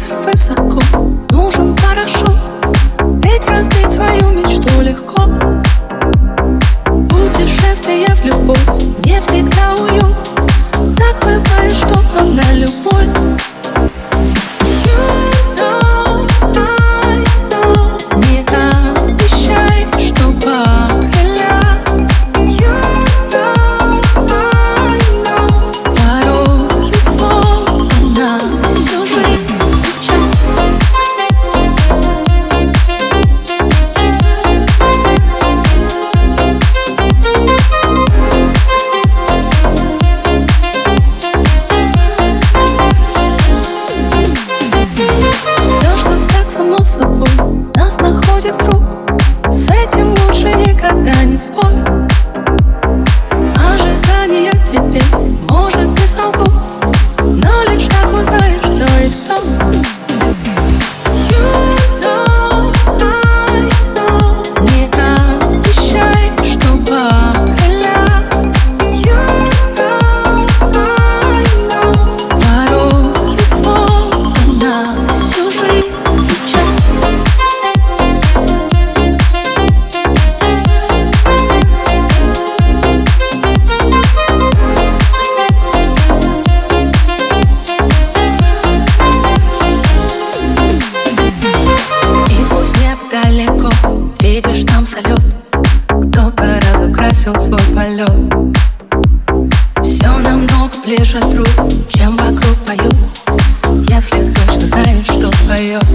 мысль высоко, нужен парашют, ведь разбить свою мечту легко. Путешествие в любовь не всегда уют, так бывает, что одна любовь. Нас находит круг, с этим лучше никогда не спорь. Ожидания теперь, может, не солгут, но лишь так узнаешь, кто есть кто. Не обещай, что по крыльям. Порой слово на всю жизнь. Далеко, видишь там салют, кто-то разукрасил свой полет. Все намного ближе, друг, чем вокруг поют, если точно знаешь, что твое.